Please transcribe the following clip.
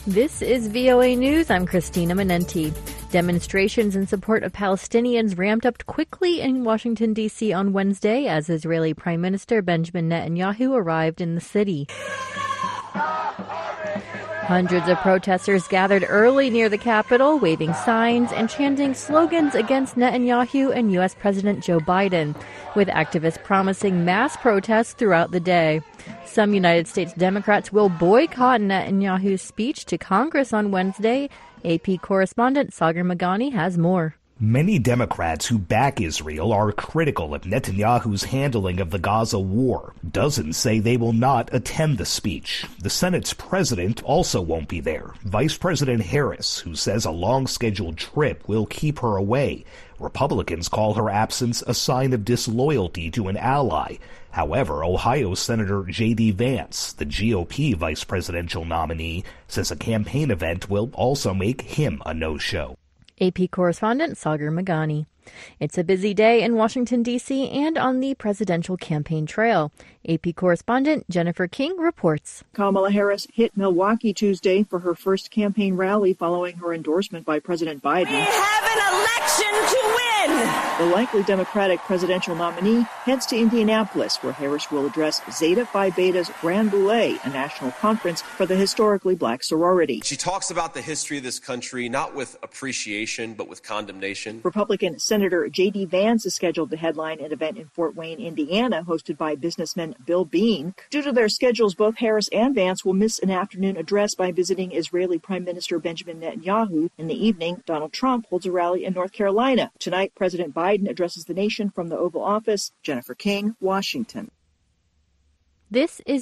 This is VOA News. I'm Christina Manenti. Demonstrations in support of Palestinians ramped up quickly in Washington, D.C. on Wednesday as Israeli Prime Minister Benjamin Netanyahu arrived in the city. Hundreds of protesters gathered early near the Capitol, waving signs and chanting slogans against Netanyahu and U.S. President Joe Biden, with activists promising mass protests throughout the day. Some United States Democrats will boycott Netanyahu's speech to Congress on Wednesday. AP correspondent Sagar Meghani has more. Many Democrats who back Israel are critical of Netanyahu's handling of the Gaza war. Dozens say they will not attend the speech. The Senate's president also won't be there. Vice President Harris, who says a long-scheduled trip will keep her away. Republicans call her absence a sign of disloyalty to an ally. However, Ohio Senator J.D. Vance, the GOP vice presidential nominee, says a campaign event will also make him a no-show. AP correspondent Sagar Meghani. It's a busy day in Washington, D.C. and on the presidential campaign trail. AP correspondent Jennifer King reports. Kamala Harris hit Milwaukee Tuesday for her first campaign rally following her endorsement by President Biden. We have an election to win! The likely Democratic presidential nominee heads to Indianapolis, where Harris will address Zeta Phi Beta's Grand Boulé, a national conference for the historically black sorority. She talks about the history of this country, not with appreciation, but with condemnation. Republican Senator J.D. Vance is scheduled to headline an event in Fort Wayne, Indiana, hosted by businessman Bill Bean. Due to their schedules, both Harris and Vance will miss an afternoon address by visiting Israeli Prime Minister Benjamin Netanyahu. In the evening, Donald Trump holds a rally in North Carolina. Tonight, President Biden addresses the nation from the Oval Office. Jennifer King, Washington. This is